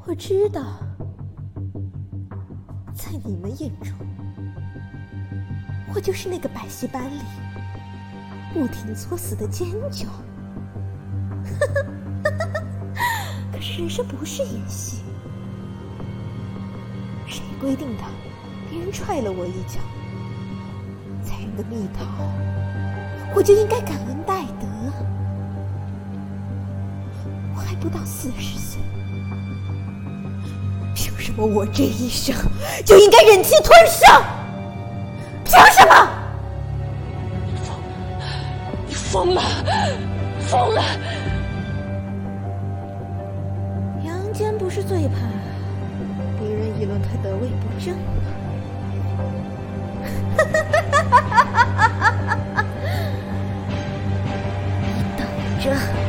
我知道，在你们眼中，我就是那个百戏班里不停作死的奸角。可是人生不是演戏，谁规定的？别人踹了我一脚，才人的蜜桃，我就应该感恩戴德。我还不到40岁，凭什么我这一生就应该忍气吞声？凭什么？ 你疯了，疯了！ 杨坚不是最怕别人议论他得位不正吗？你等着。